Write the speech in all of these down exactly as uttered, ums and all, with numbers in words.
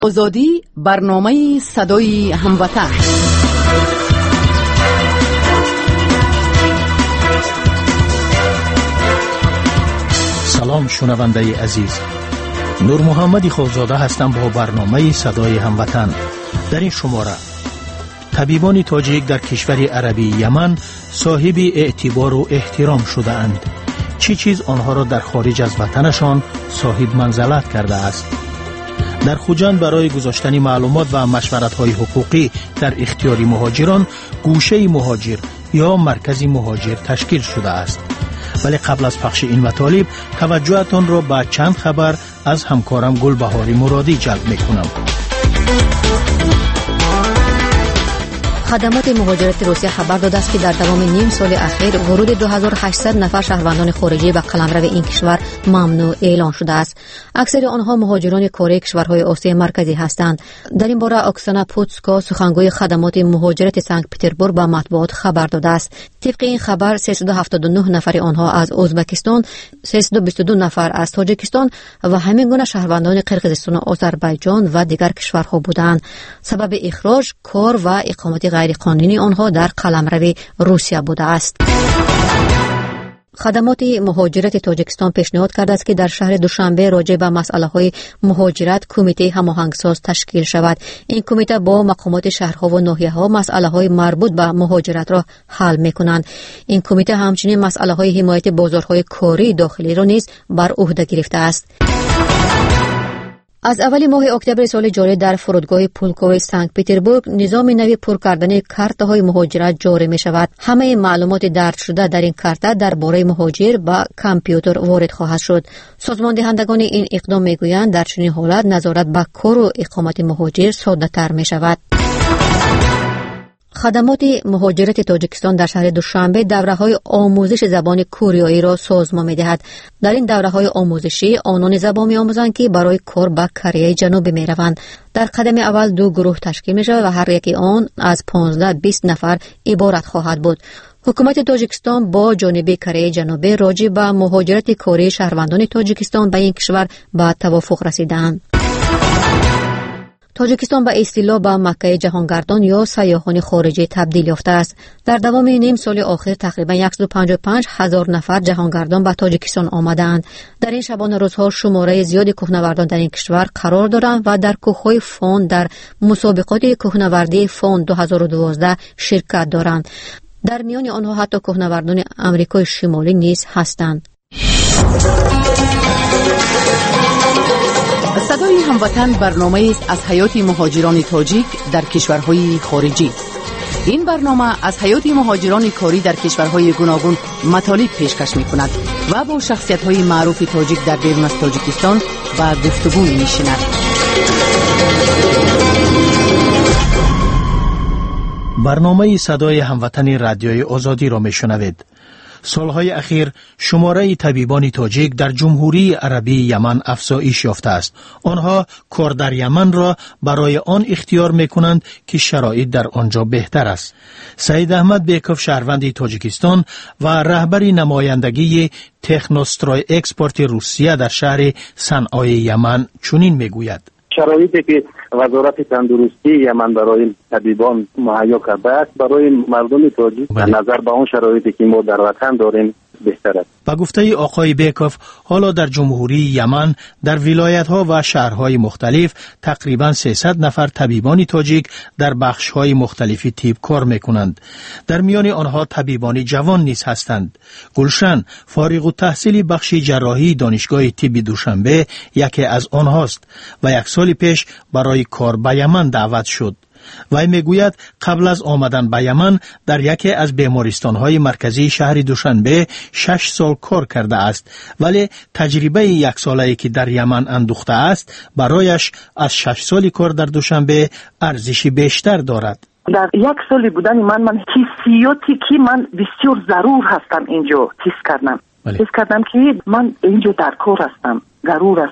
آزادی، برنامه صدای هموطن. سلام شنونده عزیز، نور محمدی خوزاده هستم با برنامه صدای هموطن. در این شماره طبیبان تاجیک در کشور عربی یمن صاحب اعتبار و احترام شده اند. چی چیز آنها را در خارج از وطنشان صاحب منزلت کرده است؟ در خوجند برای گذاشتن معلومات و مشورت‌های حقوقی در اختیار مهاجران گوشه مهاجر یا مرکز مهاجر تشکیل شده است. ولی قبل از پخش این مطالب توجهتان را به چند خبر از همکارم گلبهار مرادی جلب می‌کنم. خدمات مهاجرت روسیه خبر داده است که در تمام نیم سال اخیر ورود دو هزار و هشتصد نفر شهروندان خارجی به قلمرو این کشور ممنوع اعلان شده است. اکثر آنها مهاجران کاری کشورهای آسیای مرکزی هستند. در این باره اکسانا پوتسکا سخنگوی خدمات مهاجرت سنت پترزبورگ به مطبوعات خبر داده است. طبق این خبر سیصد و هفتاد و نه نفر آنها از ازبکستان، سیصد و بیست و دو نفر از تاجیکستان و همین گونه شهروندان قرقیزستان و آذربایجان و دیگر کشورها بودند. سبب اخراج کار و اقامت غیر قانونی آنها در قلمرو روسیه بوده است. خدمات مهاجرت تاجیکستان پیشنهاد کرده است که در شهر دوشنبه راجع به مسائل‌های مهاجرت کمیته هماهنگساز تشکیل شود. این کمیته با مقامات شهرها و ناحیه‌ها مسائل‌های مربوط به مهاجرت را حل می‌کنند. این کمیته همچنین مسائل‌های حمایت بازارهای کاری داخلی را نیز بر عهده گرفته است. از اول ماه اکتبر سال جاری در فرودگاه پولکوی سنت پترزبورگ نظام نوی پر کردن کارت‌های مهاجرت جاری می شود. همه معلومات درج شده در این کارت درباره مهاجر با کامپیوتر وارد خواهد شد. سازمان دهندگان این اقدام می گویند در چنین حالت نظارت به کار و اقامت مهاجر ساده تر می شود. خدمات مهاجرت تاجیکستان در شهر دوشنبه دوره‌های آموزش زبان کوریایی را سازمان می‌دهد. در این دوره‌های آموزشی آنان زبان می‌آموزند که برای کار به کره جنوبی می‌روند. در قدم اول دو گروه تشکیل می‌شود و هر یکی آن از پانزده بیست نفر عبارت خواهد بود. حکومت تاجیکستان با جانب کره جنوبی راجع به مهاجرت کاری شهروندان تاجیکستان به این کشور به توافق رسیدند. تاجیکستان به اصطلاح به مکه جهانگردان یا سیاحان خارجی تبدیل یافته است. در دوام نیم سال آخر تقریبا صد و پنجاه و پنج هزار نفر جهانگردان به تاجیکستان آمدند. در این شبانه روزها شماره زیادی کوهنوردان در این کشور قرار دارند و در کوههای فون در مسابقات کوهنوردی فون دو هزار و دوازده شرکت دارند. در میان آنها حتی کوهنوردان آمریکای شمالی نیز هستند. صدای هموطن برنامه است از حیات مهاجران تاجیک در کشورهای خارجی. این برنامه از حیات مهاجران کاری در کشورهای گوناگون مطالب پیشکش می کند و با شخصیت‌های معروف تاجیک در بیرون از تاجیکستان و گفتگو می نشیند. برنامه صدای هموطن رادیوی آزادی را می شنوید. سالهای اخیر شماره طبیبان تاجیک در جمهوری عربی یمن افزایش یافته است. آنها کار در یمن را برای آن اختیار می‌کنند که شرایط در آنجا بهتر است. سعید احمد بیکوف شهروند تاجیکستان و رهبر نمایندگی تکنوسترای اکسپورت روسیه در شهر صنعای یمن چنین میگوید: شرایطی که وزارت تندرستی یمن برای طبیبان مهیا کرده است برای مردم تاجیک در نظر به اون شرایطی که ما در وطن داریم بهتر است. با گفته آقای بیکوف حالا در جمهوری یمن در ولایت‌ها و شهرهای مختلف تقریباً سیصد نفر طبیبان تاجیک در بخش‌های مختلفی طب کار می‌کنند. در میان آنها طبیبان جوان نیز هستند. گلشن فارغ التحصیل بخش جراحی دانشگاه طب دوشنبه یکی از آنهاست و یک سال پیش برای کار به یمن دعوت شد. وی میگوید قبل از آمدن به یمن در یکی از بیمارستان‌های مرکزی شهر دوشنبه شش سال کار کرده است، ولی تجربه یک ساله‌ای که در یمن اندوخته است برایش از شش سالی کار در دوشنبه ارزشی بیشتر دارد. در یک سالی بودن من من حسیاتی که من بسیار ضرور هستم اینجا حس کردم. حس کردم که من اینجا در کار هستم، ضرور هستم.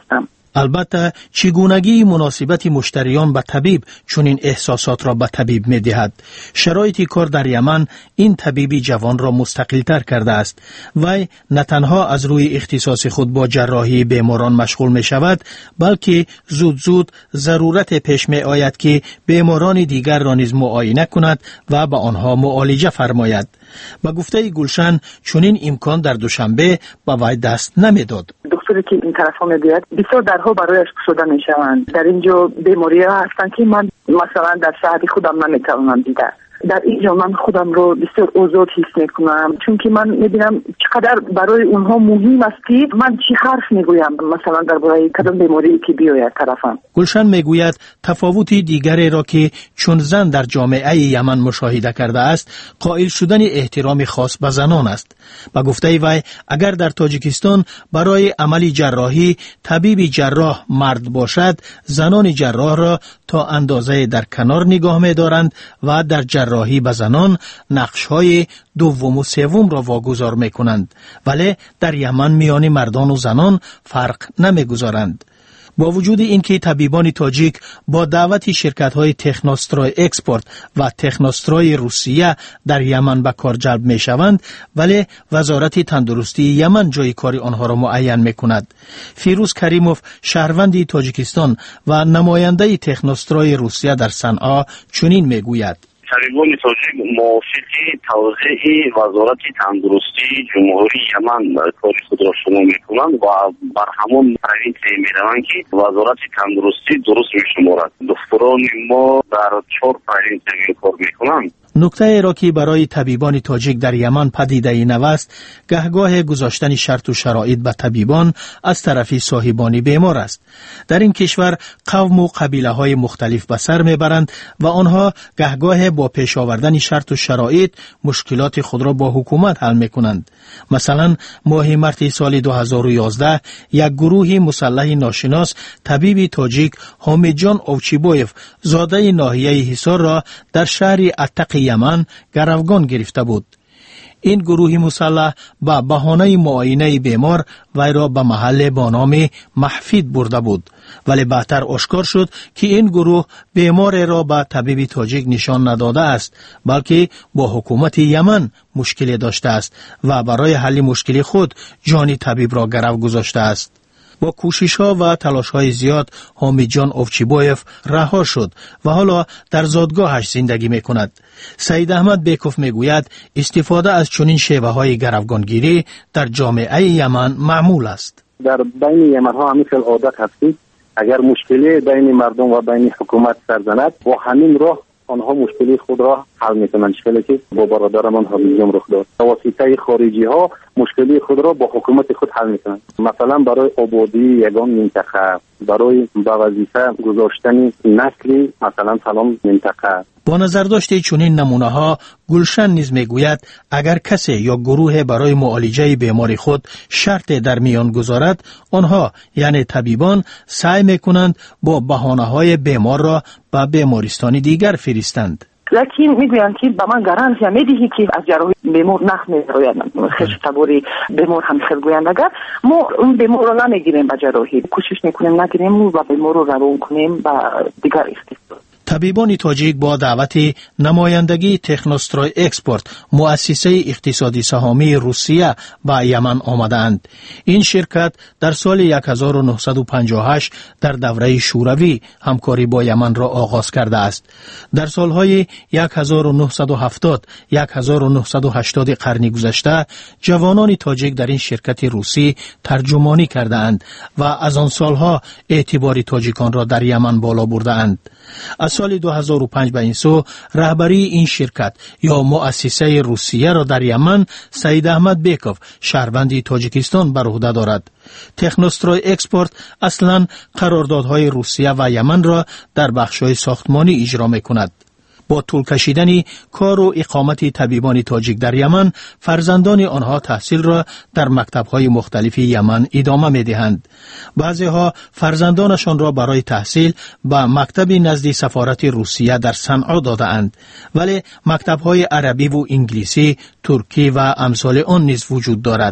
البته چگونگی مناسبت مشتریان به طبیب چنین احساسات را به طبیب می دهد. شرایط کار در یمن این طبیبی جوان را مستقل‌تر کرده است. وی نه تنها از روی اختصاص خود با جراحی بیماران مشغول می شود، بلکه زود زود ضرورت پیش می آید که بیماران دیگر را نیز معاینه کند و به آنها معالجه فرماید. با گفته گلشن چنین امکان در دوشنبه به وی دست نمی داد. دکتری که این طرف ها میگوید بسیار درها برایش گشوده میشوند. در اینجا بیماری ها هستند که من مثلا در شهر خودم نمیتوانم دیده. در اینجا من خودم رو بسیار آزاد حس میکنم، چون که من میبینم چقدر برای اونها مهم است که من چی حرف میگویم مثلا درباره کدام بیماری که بیاید طرفم. گلشن میگوید تفاوت دیگری را که چون زن در جامعه یمن مشاهده کرده است قائل شدن احترام خاص به زنان است. با گفته وی اگر در تاجیکستان برای عمل جراحی طبیب جراح مرد باشد، زنان جراح را تا اندازه در کنار نگاه می‌دارند و در جراحی به زنان نقش‌های دوم و سوم را واگذار می‌کنند، ولی در یمن میان مردان و زنان فرق نمی‌گذارند. با وجود اینکه طبیبان تاجیک با دعوت شرکت‌های تکنوسترای اکسپورت و تکنوسترای روسیه در یمن به کار جلب می‌شوند، ولی وزارت تندرستی یمن جای کار آنها را معین می‌کند. فیروز کریموف شهروند تاجیکستان و نماینده تکنوسترای روسیه در صنعا چنین می‌گوید: طبیبان تاجیک موافق توزیع وزارت تندرستی جمهوری یمن کار خود را شروع میکنند و بر همان روند میروند که وزارت تندرستی درست میشمارد. دکتران ما در چهار روند کار میکنند. نکته ای را که برای طبیبان تاجیک در یمن پدیده نو است، گهگاه گذاشتن شرط و شرایط به طبیبان از طرف صاحبان بیمار است. در این کشور قوم و قبیله های مختلف به سر میبرند و آنها گهگاه با پیش آوردن شرط و شرایط مشکلات خود را با حکومت حل میکنند. مثلا ماه مارس سال دو هزار و یازده یک گروه مسلح ناشناس طبیب تاجیک حامد جان اوچیبویف زاده ناحیه حصار را در شهر اتق یمن گروگان گرفته بود. این گروه مسلح با بهانه معاینه بیمار وی را به محل با نام محفید برده بود، ولی بعدتر آشکار شد که این گروه بیمار را به طبیب تاجیک نشان نداده است، بلکه با حکومت یمن مشکلی داشته است و برای حل مشکل خود جان طبیب را گرو گذاشته است. با کوشش ها و تلاش های زیاد حامد جان اوچیبویف رها شد و حالا در زادگاهش زندگی می کند. سید احمد بیکوف می گوید استفاده از چنین شیوه های گروگانگیری در جامعه یمن معمول است. در بین یمن ها همیشه عادت هستی اگر مشکلی بین مردم و بین حکومت سر زند با همین راه آنها مشکلی خود را حل میکنند. مشکلی که با برادرمان حامد رخ داد واسطه خارجی ها مشکلی خود را با حکومت خود حل میکنند. مثلا برای آبادی یگان منطقه، برای به وظیفه گذاشتن نسلی مثلا فلان منطقه. با نظر داشته چنین نمونه ها گلشن نیز میگوید اگر کسی یا گروه برای معالجه بیماری خود شرط در میان گذارد، آنها یعنی طبیبان سعی میکنند با بهانه های بیمار را به بیمارستان دیگر فرستند. لیکن میگویند که به من گارانتی میدهی که از جراحی بیمار نخ میروید. خیلی تباری بیمار هم خیلی گویند اگر ما اون بیمار رو نمیگیریم به جراحی، کوشش میکنیم نگیریم و بیمار رو روان کنیم به دیگر اختصاص. طبیبان تاجیک با دعوت نمایندگی تکنوسترای اکسپورت مؤسسه اقتصادی سهامی روسیه به یمن آمدند. این شرکت در سال هزار و نهصد و پنجاه و هشت در دوره شوروی همکاری با یمن را آغاز کرده است. در سالهای هزار و نهصد و هفتاد هزار و نهصد و هشتاد قرن گذشته جوانان تاجیک در این شرکت روسی ترجمانی کرده اند و از آن سالها اعتبار تاجیکان را در یمن بالا برده اند. از سال دو هزار و پنج به این سو رهبری این شرکت یا مؤسسه روسیه را در یمن سید احمد بیکوف شهروند تاجیکستان بر عهده دارد. تکنوسترای اکسپورت اصلا قراردادهای روسیه و یمن را در بخش‌های ساختمانی اجرا می‌کند. با طول کشیدن کار و اقامت طبیبان تاجیک در یمن، فرزندان آنها تحصیل را در مکتب‌های مختلف یمن ادامه می‌دهند. بعضی‌ها فرزندانشان را برای تحصیل به مکتب نزد سفارت روسیه در صنعا داده‌اند، ولی مکتب‌های عربی و انگلیسی، ترکی و امثال آن نیز وجود دارد.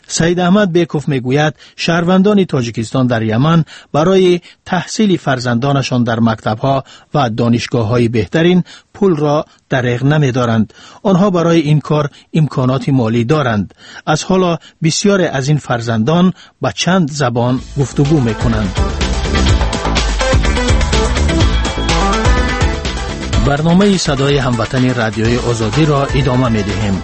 سید احمد بیکوف میگوید شهروندان تاجیکستان در یمن برای تحصیل فرزندانشان در مکتب‌ها و دانشگاه‌های بهترین پول را دریغ نمی‌دارند. آنها برای این کار امکانات مالی دارند. از حالا بسیار از این فرزندان با چند زبان گفتگو می‌کنند. برنامه صدای هموطن رادیوی آزادی را ادامه می‌دهیم.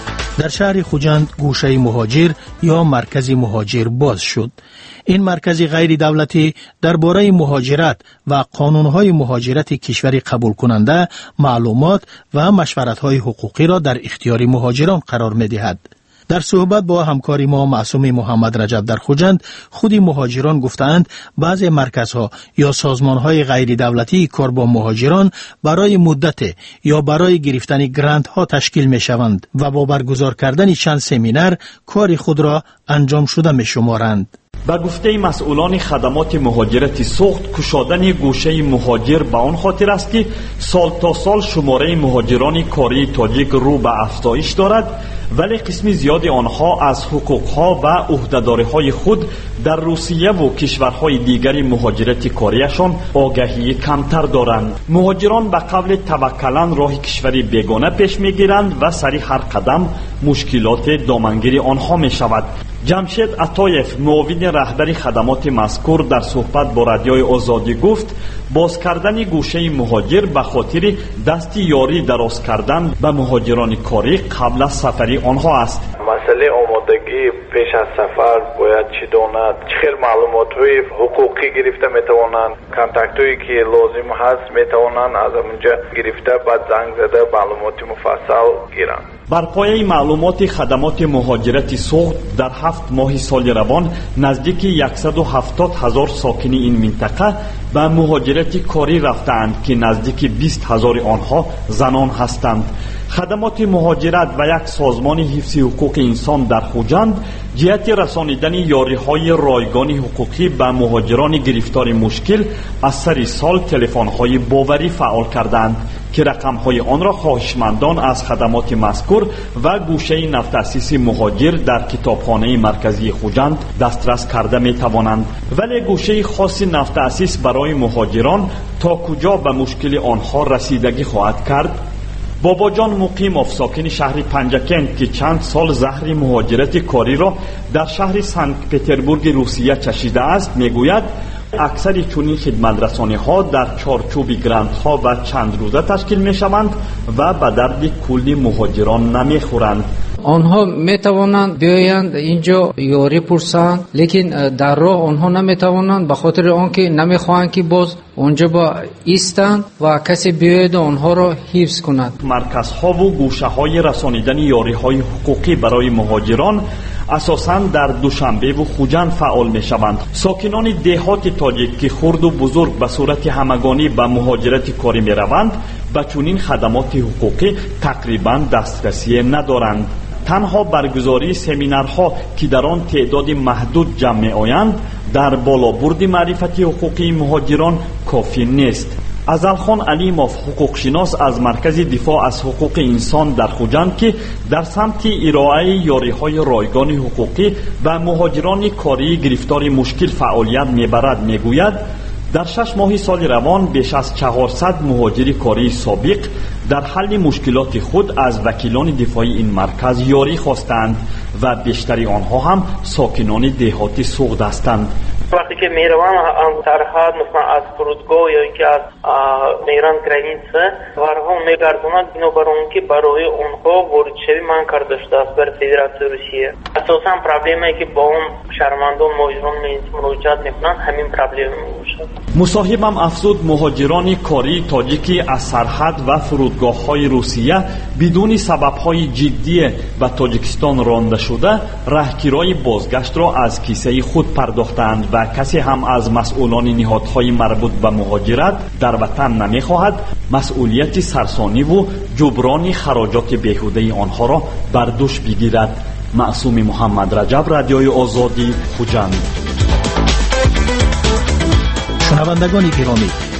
در شهر خوجند گوشه مهاجر یا مرکز مهاجر باز شد. این مرکز غیر دولتی درباره مهاجرت و قانونهای مهاجرت کشور قبول کننده معلومات و مشورت‌های حقوقی را در اختیار مهاجران قرار می‌دهد. در صحبت با همکاری ما معصوم محمد رجب در خوجند، خود مهاجران گفتند بعضی مرکزها یا سازمانهای غیر دولتی کار با مهاجران برای مدت یا برای گرفتن گرانت ها تشکیل می شوند و با برگزار کردن چند سمینار کار خود را انجام شده می شمارند. با گفته مسئولان خدمات مهاجرت سوخت، کشادن گوشه مهاجر به آن خاطر است که سال تا سال شماره مهاجران کاری تاجیک رو به افزایش دارد، ولی قسم زیاد آنها از حقوقها و عهده‌داری‌های خود در روسیه و کشورهای دیگری مهاجرت کاریشان آگاهی کمتر دارند. مهاجران به قول توکلاً راه کشوری بیگانه پیش می‌گیرند و سری هر قدم مشکلات دامنگیری آنها می‌شود. جمشید عطایف معاون رهبر خدمات مذکور در صحبت با رادیوی آزادی گفت باز کردن گوشه مهاجر به خاطر دستی یاری دراز کردن به مهاجران کاری قبل از سفری آنها است. مسئله آمادگی پیش از سفر باید چی داند، چه خیلی معلومات های حقوقی گرفته میتوانند، کانتکت هایی که لازم هست میتوانند از اونجا گرفته بعد زنگ زده معلومات مفصل گیرند. بر پایه معلومات خدمات مهاجرت سوخت در هفت ماه سال روان نزدیک صد و هفتاد هزار ساکن این منطقه به مهاجرت کاری رفتند که نزدیک بیست هزار آنها زنان هستند. خدمات مهاجرت و یک سازمان حفظ حقوق انسان در خوجند جهت رسانیدن یاری‌های رایگان حقوقی به مهاجران گرفتار مشکل از سر سال تلفن‌های باوری فعال کردند که رقم‌های آن را خواهشمندان از خدمات مذکور و گوشه نفت تأسیس مهاجر در کتابخانه مرکزی خوجند دسترس کرده می‌توانند. ولی گوشه خاص نفت تأسیس برای مهاجران تا کجا به مشکل آنها رسیدگی خواهد کرد؟ بابا جان مقیم ساکن شهر پنجکند که چند سال زهر مهاجرت کاری را در شهر سنت پترزبورگ روسیه چشیده است میگوید اکثر چنین خدمترسانی ها در چارچوب گرانت ها و چند روزه تشکیل می شوند و به درد کل مهاجران نمی خورند. آنها می توانند بیایند اینجا یاری پرسند، لیکن در راه آنها نمی توانند به خاطر آنکه نمی خواهند که باز اونجا با ایستند و کسی بیاید آنها را حفظ کند. مرکزها و گوشه های رسانیدن یاری های حقوقی برای مهاجران اساساً در دوشنبه و خوجند فعال می شوند. ساکنان دهات تاجیک که خرد و بزرگ به صورت همگانی به مهاجرت کاری می روند به چنین خدمات حقوقی تقریباً دسترسی ندارند. تنها برگزاری سمینارها که در آن تعداد محدود جمع می آیند در بالابرد معرفت حقوقی مهاجران کافی نیست. ازلخان علیموف حقوقشناس از مرکز دفاع از حقوق انسان در خوجند که در سمت ارائه یاری‌های رایگان حقوقی و مهاجران کاری گرفتار مشکل فعالیت می‌برد میگوید در شش ماه سال روان بیش از چهارصد مهاجر کاری سابق در حل مشکلات خود از وکیلان دفاعی این مرکز یاری خواستند و بیشتری آنها هم ساکنان دهات سوخت هستند. وقتی که میروم از سرحد مثلا از فرودگاه یا اینکه از میران گرانیسه ورها میگردونند بنابراین که برای اونها ورود شوی من کرده شده است بر فدراسیون روسیه. اساسا پرابلمی که با اون شهروندان مهاجران مراجعت میکنند همین پرابلم میشه. مصاحبم افزود مهاجران کاری تاجیکی از سرحد و فرودگاه های روسیه بدون سبب های جدی به تاجیکستان رانده شده راهگیرای بازگشت را از کیسه خود پرداختند و کسی هم از مسئولان نهادهای مربوط به مهاجرت در وطن نمیخواهد مسئولیت سرسانی و جبران خراجات بیهوده آنها را بر دوش بگیرد. معصوم محمد رجب، رادیوی آزادی، خوجند. شنوندگان گرامی،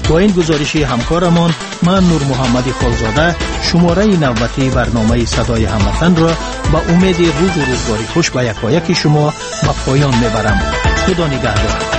با این گزارشی همکارمان من نور محمد خالزاده شماره نوبتی برنامه صدای هموطن را با امید روز و روزگاری خوش به یکایک شما به پایان میبرم. خدا نگهدار.